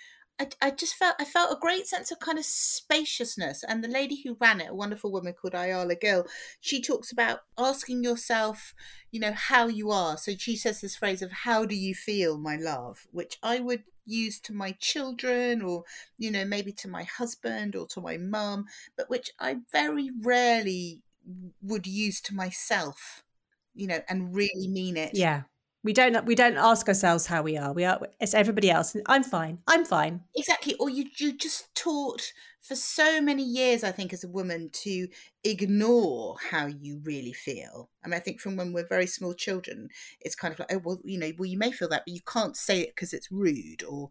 I felt a great sense of kind of spaciousness. And the lady who ran it, a wonderful woman called Ayala Gill, she talks about asking yourself, how you are. So she says this phrase of, how do you feel, my love? Which I would use to my children or, maybe to my husband or to my mum, but which I very rarely would use to myself, and really mean it. Yeah. We don't ask ourselves how we are. It's everybody else. I'm fine. Exactly. Or you just taught for so many years, I think, as a woman, to ignore how you really feel. I think from when we're very small children, it's kind of like, oh, well, you may feel that, but you can't say it because it's rude, or,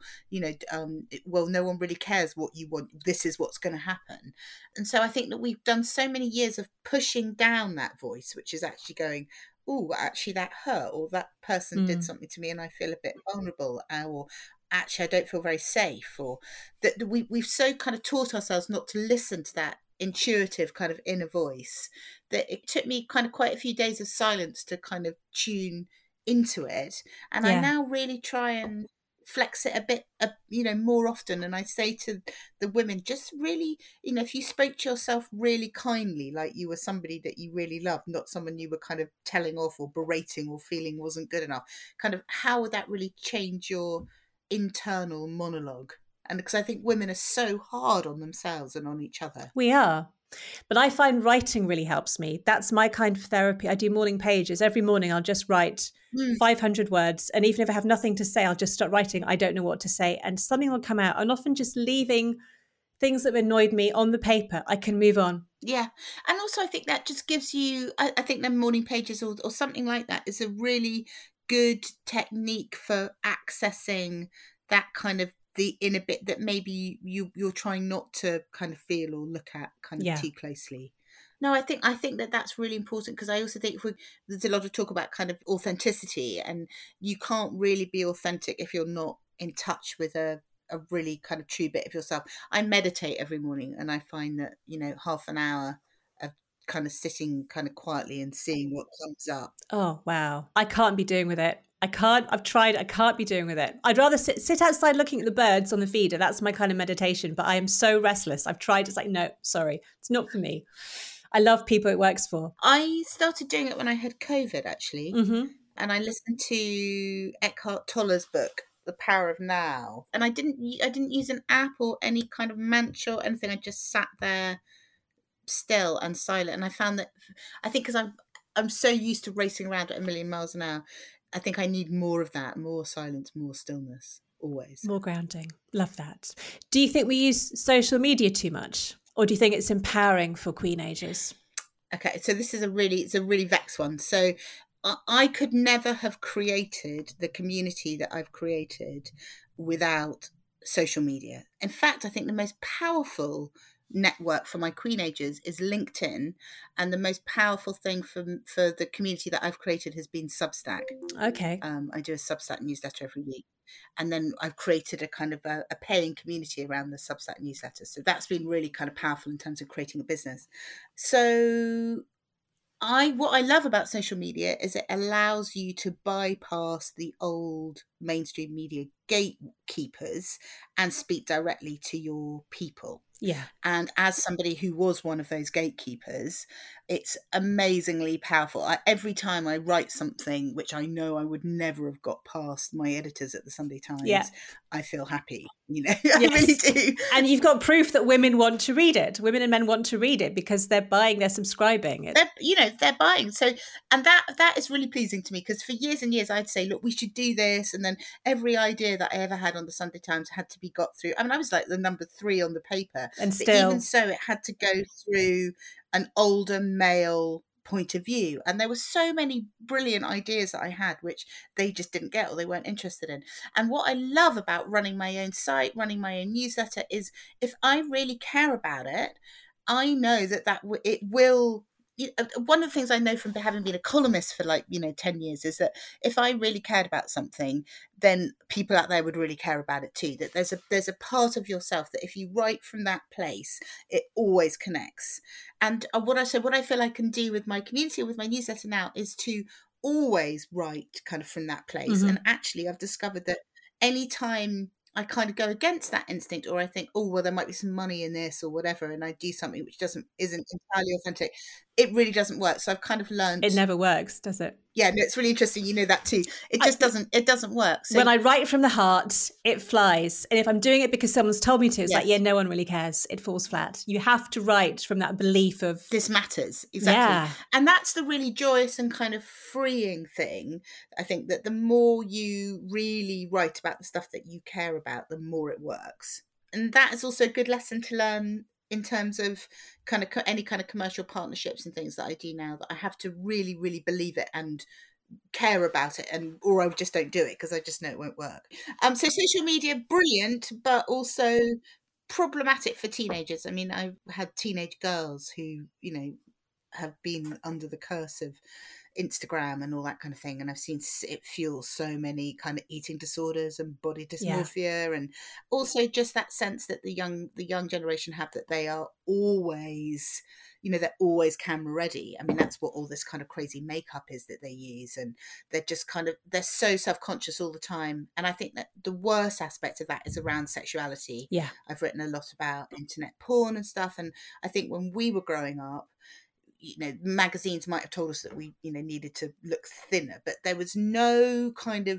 well, no one really cares what you want. This is what's going to happen. And so I think that we've done so many years of pushing down that voice, which is actually going, oh, actually that hurt, or that person did something to me and I feel a bit vulnerable, or actually I don't feel very safe, or that we've so kind of taught ourselves not to listen to that intuitive kind of inner voice that it took me kind of quite a few days of silence to kind of tune into it. And I now really try and flex it a bit, more often. And I say to the women, just really, if you spoke to yourself really kindly, like you were somebody that you really loved, not someone you were kind of telling off or berating or feeling wasn't good enough, kind of how would that really change your internal monologue? And because I think women are so hard on themselves and on each other. We are. But I find writing really helps me. That's my kind of therapy. I do morning pages. Every morning I'll just write 500 words. And even if I have nothing to say, I'll just start writing. I don't know what to say. And something will come out. And often just leaving things that annoyed me on the paper, I can move on. Yeah. And also I think that just gives you, I think the morning pages or something like that is a really good technique for accessing that kind of the inner bit that maybe you're trying not to kind of feel or look at kind of too closely. No, I think that that's really important, because I also think there's a lot of talk about kind of authenticity, and you can't really be authentic if you're not in touch with a really kind of true bit of yourself. I meditate every morning, and I find that, half an hour of kind of sitting kind of quietly and seeing what comes up. Oh, wow. I can't be doing with it. I've tried, I can't be doing with it. I'd rather sit outside looking at the birds on the feeder. That's my kind of meditation, but I am so restless. I've tried, it's like, no, sorry, it's not for me. I love people it works for. I started doing it when I had COVID, actually. and I listened to Eckhart Tolle's book, The Power of Now. And I didn't use an app or any kind of mantra or anything. I just sat there still and silent. And I found that, I think because I'm so used to racing around at a million miles an hour, I think I need more of that, more silence, more stillness, always. More grounding. Love that. Do you think we use social media too much? Or do you think it's empowering for queenagers? Okay, so this is it's a really vexed one. So I could never have created the community that I've created without social media. In fact, I think the most powerful network for my queenagers is LinkedIn, and the most powerful thing for the community that I've created has been Substack. Okay. I do a Substack newsletter every week, and then I've created a kind of a paying community around the Substack newsletter. So that's been really kind of powerful in terms of creating a business. So what I love about social media is it allows you to bypass the old mainstream media gatekeepers and speak directly to your people. Yeah. And as somebody who was one of those gatekeepers, it's amazingly powerful. Every time I write something which I know I would never have got past my editors at the Sunday Times, I feel happy. I really do. And you've got proof that women want to read it. Women and men want to read it because they're buying, they're subscribing. They're buying. So, and that is really pleasing to me, because for years and years I'd say, look, we should do this. And then every idea that I ever had on the Sunday Times had to be got through. I mean, I was like the number 3 on the paper. And but still, even so, it had to go through an older male point of view, and there were so many brilliant ideas that I had which they just didn't get or they weren't interested in. And what I love about running my own site, running my own newsletter, is if I really care about it, I know that it will. One of the things I know from having been a columnist for 10 years is that if I really cared about something, then people out there would really care about it too. That there's a part of yourself that if you write from that place, it always connects. And what I feel I can do with my community, with my newsletter now, is to always write kind of from that place. Mm-hmm. And actually, I've discovered that anytime I kind of go against that instinct, or I think, oh, well, there might be some money in this or whatever, and I do something which isn't entirely authentic, it really doesn't work. So I've kind of learned. It never works, does it? Yeah, no, it's really interesting. You know that too. It just doesn't work. So when I write from the heart, it flies. And if I'm doing it because someone's told me to, it's like, no one really cares. It falls flat. You have to write from that belief of this matters. Exactly. Yeah. And that's the really joyous and kind of freeing thing. I think that the more you really write about the stuff that you care about, the more it works. And that is also a good lesson to learn in terms of kind of any kind of commercial partnerships and things that I do now, that I have to really, really believe it and care about it, or I just don't do it because I just know it won't work. So social media, brilliant, but also problematic for teenagers. I mean, I've had teenage girls who, have been under the curse of Instagram and all that kind of thing, and I've seen it fuel so many kind of eating disorders and body dysmorphia, and also just that sense that the young generation have, that they are always, they're always camera ready. I mean, that's what all this kind of crazy makeup is that they use, and they're just they're so self-conscious all the time. And I think that the worst aspect of that is around sexuality. I've written a lot about internet porn and stuff, and I think when we were growing up, magazines might have told us that we, needed to look thinner, but there was no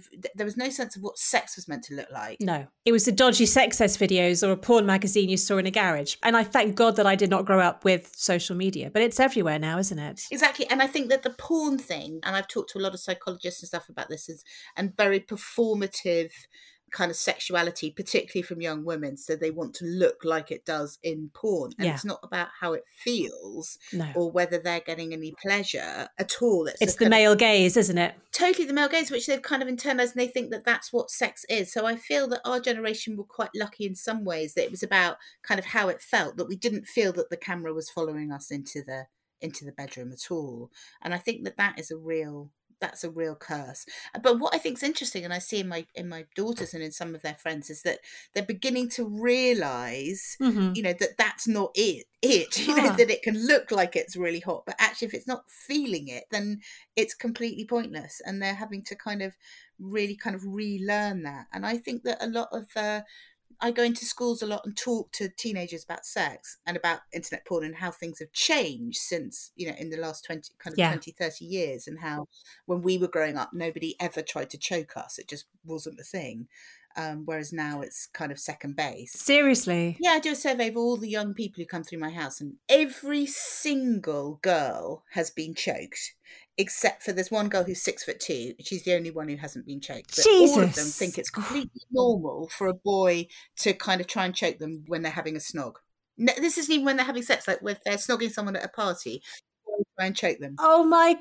sense of what sex was meant to look like. No, it was the dodgy Sexcess videos or a porn magazine you saw in a garage. And I thank God that I did not grow up with social media, but it's everywhere now, isn't it? Exactly. And I think that the porn thing, and I've talked to a lot of psychologists and stuff about this, and very performative kind of sexuality, particularly from young women, so they want to look like it does in porn, and it's not about how it feels or whether they're getting any pleasure at all. It's the male gaze, isn't it? Totally the male gaze, which they've kind of internalized, and they think that that's what sex is. So I feel that our generation were quite lucky in some ways, that it was about kind of how it felt, that we didn't feel that the camera was following us into the bedroom at all. And I think that is a real curse. But what I think is interesting, and I see in my daughters and in some of their friends, is that they're beginning to realize, that that's not it, that it can look like it's really hot, but actually if it's not feeling it, then it's completely pointless. And they're having to kind of really kind of relearn that. And I think that a lot of I go into schools a lot and talk to teenagers about sex and about internet porn and how things have changed since, in the last 20, kind of Yeah. 20, 30 years, and how when we were growing up, nobody ever tried to choke us. It just wasn't a thing. Whereas now it's kind of second base. Seriously? Yeah, I do a survey of all the young people who come through my house, and every single girl has been choked, except for there's one girl who's 6'2". She's the only one who hasn't been choked. But all of them Jesus. think it's completely normal for a boy to kind of try and choke them when they're having a snog. No, this isn't even when they're having sex. Like if they're snogging someone at a party, boys try and choke them. Oh my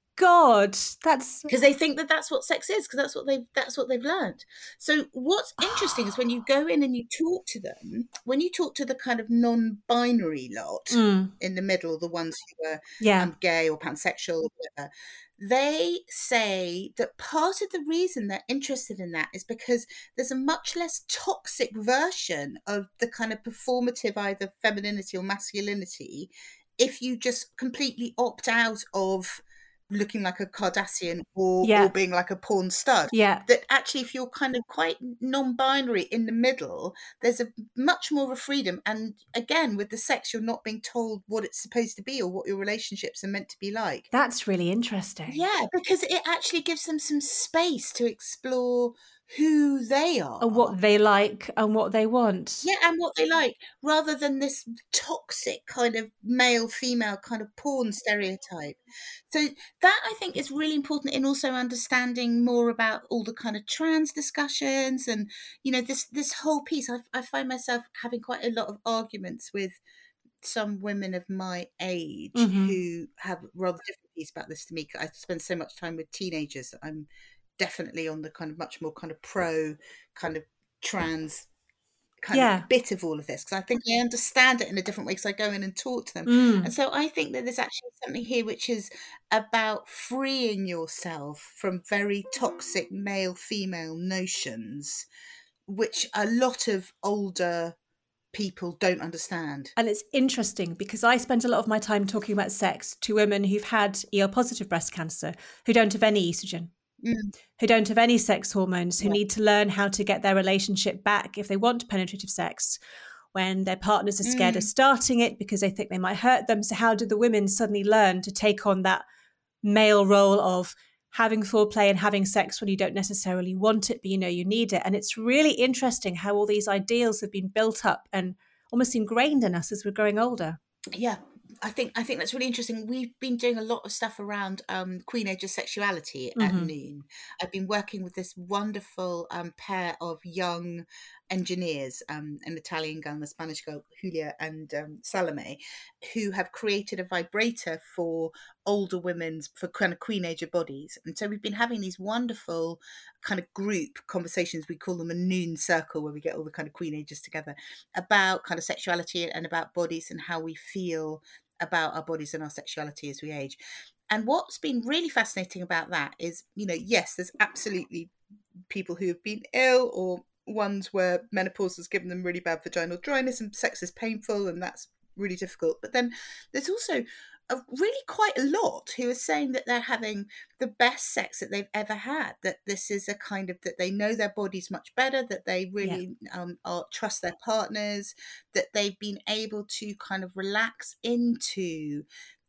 God, that's because they think that that's what sex is, because that's what they've learned. So what's interesting is when you go in and you talk to them, when you talk to the kind of non-binary lot in the middle, the ones who are gay or pansexual or whatever, they say that part of the reason they're interested in that is because there's a much less toxic version of the kind of performative either femininity or masculinity if you just completely opt out of looking like a Kardashian or being like a porn stud. That actually, if you're kind of quite non-binary in the middle, there's a much more of a freedom. And again, with the sex, you're not being told what it's supposed to be or what your relationships are meant to be like. That's really interesting. Yeah, because it actually gives them some space to explore who they are. And what they like and what they want. Yeah, and what they like, rather than this toxic kind of male-female kind of porn stereotype. So that, I think, is really important in also understanding more about all the kind of trans discussions and, this whole piece. I find myself having quite a lot of arguments with some women of my age who have rather different views about this to me. I spend so much time with teenagers that I'm definitely on the kind of much more kind of pro kind of trans kind of bit of all of this, because I think I understand it in a different way because I go in and talk to them. And so I think that there's actually something here which is about freeing yourself from very toxic male-female notions, which a lot of older people don't understand. And it's interesting because I spend a lot of my time talking about sex to women who've had ER-positive breast cancer, who don't have any estrogen, who don't have any sex hormones, who need to learn how to get their relationship back if they want penetrative sex, when their partners are scared of starting it because they think they might hurt them. So how do the women suddenly learn to take on that male role of having foreplay and having sex when you don't necessarily want it, but you need it? And it's really interesting how all these ideals have been built up and almost ingrained in us as we're growing older. Yeah, I think that's really interesting. We've been doing a lot of stuff around queenager sexuality at Noon. I've been working with this wonderful pair of young engineers, an Italian girl and a Spanish girl, Julia and Salome, who have created a vibrator for older women's, for kind of queenager bodies. And so we've been having these wonderful kind of group conversations. We call them a Noon circle, where we get all the kind of queenagers together about kind of sexuality and about bodies and how we feel about our bodies and our sexuality as we age. And what's been really fascinating about that is, yes, there's absolutely people who have been ill or ones where menopause has given them really bad vaginal dryness and sex is painful and that's really difficult. But then there's also really quite a lot who are saying that they're having the best sex that they've ever had, that this is a kind of, that they know their bodies much better, that they really trust their partners, that they've been able to kind of relax into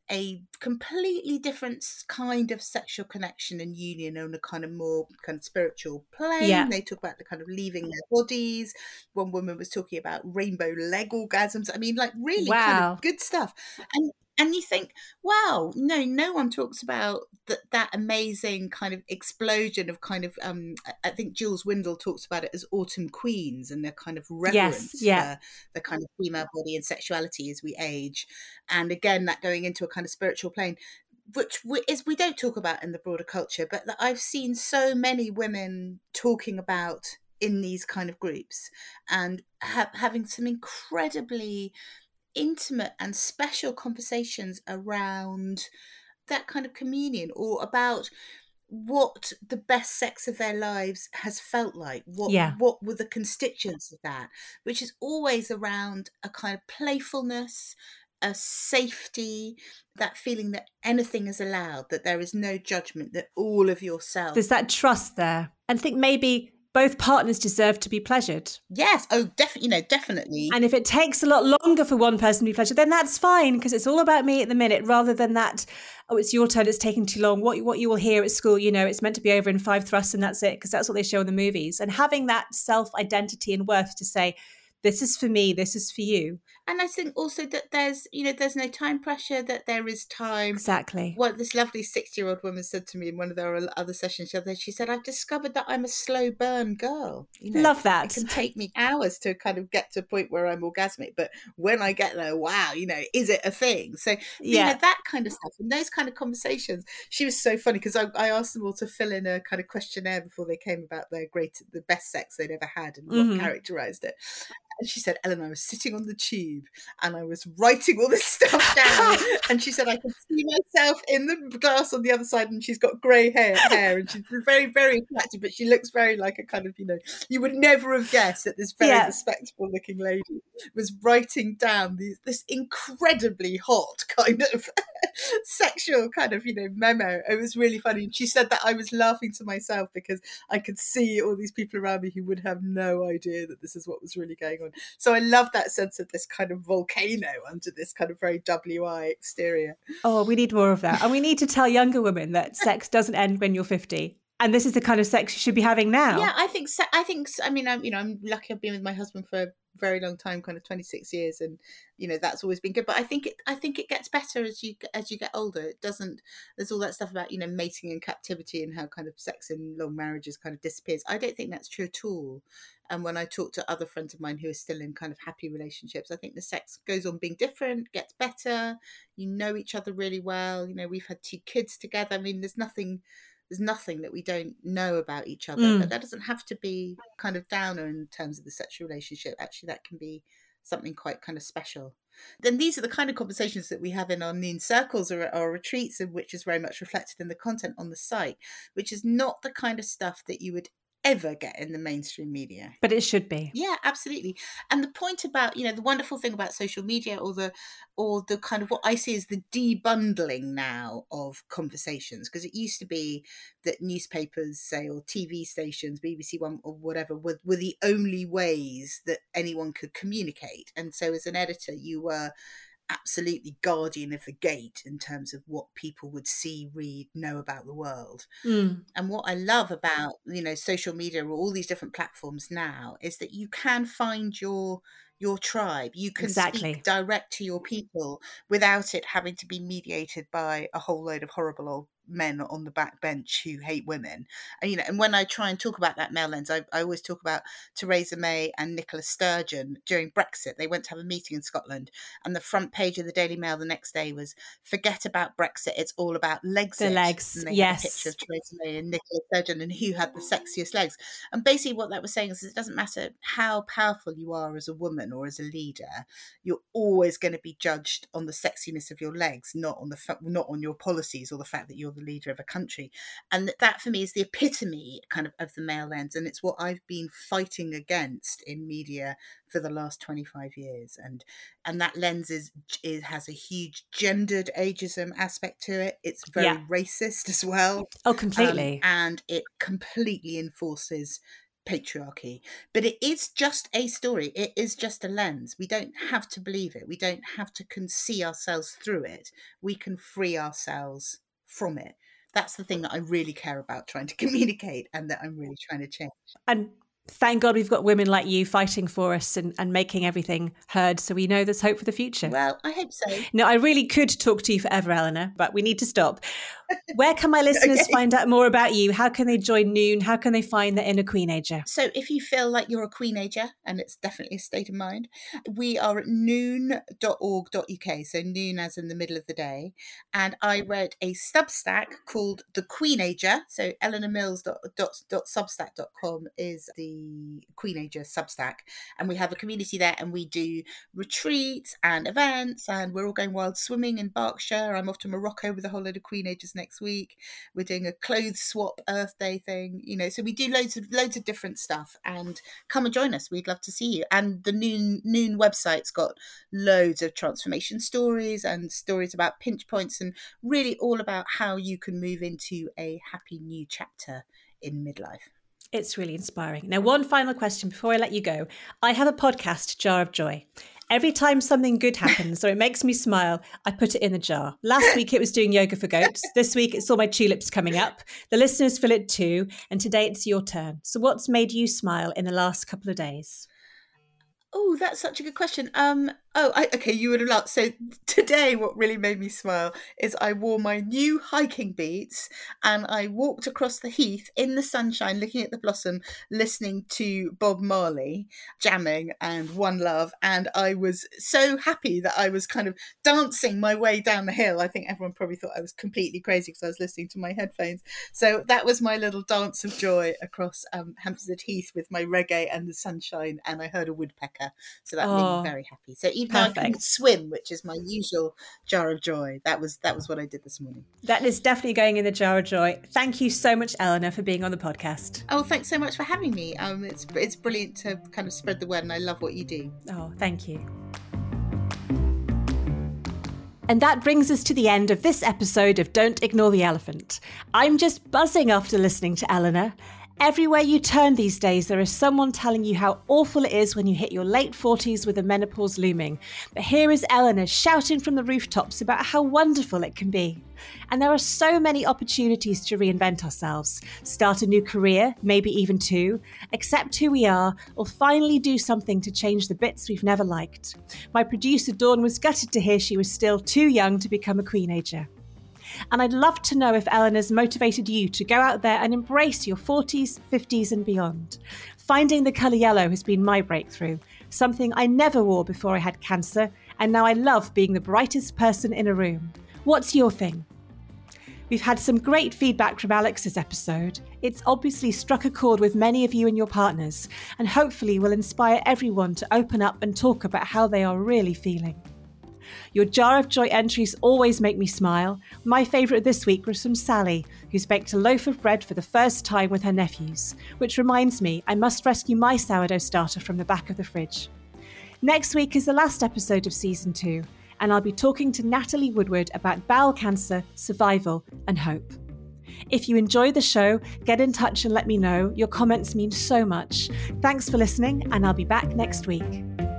a completely different kind of sexual connection and union on a kind of more kind of spiritual plane. They talk about the kind of leaving their bodies. One woman was talking about rainbow leg orgasms. I mean, like really kind of good stuff. And you think, wow, no one talks about that amazing kind of explosion of kind of, I think Jules Windle talks about it as autumn queens and their kind of reverence for the kind of female body and sexuality as we age. And again, that going into a kind of spiritual plane, which we don't talk about in the broader culture, but that I've seen so many women talking about in these kind of groups and having some incredibly intimate and special conversations around that kind of communion, or about what the best sex of their lives has felt like, what were the constituents of that, which is always around a kind of playfulness, a safety, that feeling that anything is allowed, that there is no judgment, that all of yourself. There's that trust there. And I think maybe both partners deserve to be pleasured. Yes. Oh, definitely. Definitely. And if it takes a lot longer for one person to be pleasured, then that's fine, because it's all about me at the minute, rather than that, oh, it's your turn, it's taking too long. What you will hear at school, it's meant to be over in 5 thrusts and that's it, because that's what they show in the movies. And having that self-identity and worth to say, this is for me, this is for you. And I think also that there's no time pressure, that there is time. Exactly. What this lovely 60-year-old woman said to me in one of their other sessions the other day, she said, I've discovered that I'm a slow burn girl. Love that. It can take me hours to kind of get to a point where I'm orgasmic, but when I get there, wow, is it a thing? So, that kind of stuff and those kind of conversations. She was so funny because I asked them all to fill in a kind of questionnaire before they came about the best sex they'd ever had and what characterized it. And she said, Ellen, I was sitting on the tube and I was writing all this stuff down. And she said, I can see myself in the glass on the other side, and she's got grey hair and she's very, very attractive, but she looks very like a kind of, you would never have guessed that this very respectable looking lady was writing down this incredibly hot kind of sexual kind of, memo. It was really funny. And she said that I was laughing to myself because I could see all these people around me who would have no idea that this is what was really going on. So I love that sense of this kind of volcano under this kind of very WI exterior. Oh, we need more of that. And we need to tell younger women that sex doesn't end when you're 50. And this is the kind of sex you should be having now. Yeah, I think I mean, I'm lucky I've been with my husband for a very long time, kind of 26 years, and that's always been good. But I think it gets better as you get older. It doesn't. There's all that stuff about mating in captivity and how kind of sex in long marriages kind of disappears. I don't think that's true at all. And when I talk to other friends of mine who are still in kind of happy relationships, I think the sex goes on being different, gets better. You know each other really well. We've had 2 kids together. I mean, there's nothing that we don't know about each other, but that doesn't have to be kind of downer in terms of the sexual relationship. Actually, that can be something quite kind of special. Then these are the kind of conversations that we have in our noon circles or our retreats, and which is very much reflected in the content on the site, which is not the kind of stuff that you would ever get in the mainstream media. But it should be. Yeah, absolutely. And the point about, the wonderful thing about social media or the kind of what I see is the debundling now of conversations, because it used to be that newspapers, say, or TV stations, BBC One or whatever, were the only ways that anyone could communicate. And so as an editor, you were absolutely guardian of the gate in terms of what people would see, read, know about the world. And what I love about social media or all these different platforms now is that you can find your tribe. You can speak direct to your people without it having to be mediated by a whole load of horrible old men on the back bench who hate women. And and when I try and talk about that male lens, I always talk about Theresa May and Nicola Sturgeon during Brexit. They went to have a meeting in Scotland, and the front page of the Daily Mail the next day was, forget about Brexit, it's all about legs. The legs, and they had a picture of Theresa May and Nicola Sturgeon and who had the sexiest legs. And basically what that was saying is it doesn't matter how powerful you are as a woman or as a leader, you're always going to be judged on the sexiness of your legs, not on your policies or the fact that you're the leader of a country. And that for me is the epitome kind of the male lens, and it's what I've been fighting against in media for the last 25 years. And that lens has a huge gendered ageism aspect to it. It's very racist as well. Oh, completely. And it completely enforces patriarchy. But it is just a story. It is just a lens. We don't have to believe it. We don't have to see ourselves through it. We can free ourselves from it. That's the thing that I really care about trying to communicate, and that I'm really trying to change. And thank God we've got women like you fighting for us and making everything heard, so we know there's hope for the future. Well, I hope so. No, I really could talk to you forever, Eleanor, but we need to stop. Where can my listeners find out more about you? How can they join Noon? How can they find their inner queenager? So if you feel like you're a queenager, and it's definitely a state of mind, we are at noon.org.uk, so noon as in the middle of the day. And I wrote a Substack called The Queenager. So eleanormills.substack.com is the Queenager Substack. And we have a community there, and we do retreats and events, and we're all going wild swimming in Berkshire. I'm off to Morocco with a whole load of queenagers next week. We're doing a clothes swap Earth Day thing, so we do loads of different stuff, and come and join us. We'd love to see you. And the Noon website's got loads of transformation stories and stories about pinch points, and really all about how you can move into a happy new chapter in midlife. It's really inspiring. Now, one final question before I let you go. I have a podcast, Jar of Joy. Every time something good happens or it makes me smile, I put it in the jar. Last week it was doing yoga for goats. This week it's all my tulips coming up. The listeners feel it too. And today it's your turn. So what's made you smile in the last couple of days? Oh, that's such a good question. Okay, you would have loved. So today, what really made me smile is I wore my new hiking boots and I walked across the heath in the sunshine, looking at the blossom, listening to Bob Marley, jamming and One Love. And I was so happy that I was kind of dancing my way down the hill. I think everyone probably thought I was completely crazy because I was listening to my headphones. So that was my little dance of joy across Hampstead Heath with my reggae and the sunshine. And I heard a woodpecker. So that made me very happy. So even though I couldn't swim, which is my usual jar of joy, that was what I did this morning. That is definitely going in the jar of joy. Thank you so much, Eleanor, for being on the podcast. Oh, thanks so much for having me. It's brilliant to kind of spread the word, and I love what you do. Oh, thank you. And that brings us to the end of this episode of Don't Ignore the Elephant. I'm just buzzing after listening to Eleanor. Everywhere you turn these days, there is someone telling you how awful it is when you hit your late 40s with the menopause looming. But here is Eleanor shouting from the rooftops about how wonderful it can be. And there are so many opportunities to reinvent ourselves, start a new career, maybe even two, accept who we are, or finally do something to change the bits we've never liked. My producer Dawn was gutted to hear she was still too young to become a queenager. And I'd love to know if Eleanor's motivated you to go out there and embrace your 40s, 50s and beyond. Finding the colour yellow has been my breakthrough, something I never wore before I had cancer, and now I love being the brightest person in a room. What's your thing? We've had some great feedback from Alex's episode. It's obviously struck a chord with many of you and your partners, and hopefully will inspire everyone to open up and talk about how they are really feeling. Your Jar of Joy entries always make me smile. My favourite this week was from Sally, who's baked a loaf of bread for the first time with her nephews, which reminds me I must rescue my sourdough starter from the back of the fridge. Next week is the last episode of Season 2, and I'll be talking to Natalie Woodward about bowel cancer, survival and hope. If you enjoy the show, get in touch and let me know. Your comments mean so much. Thanks for listening, and I'll be back next week.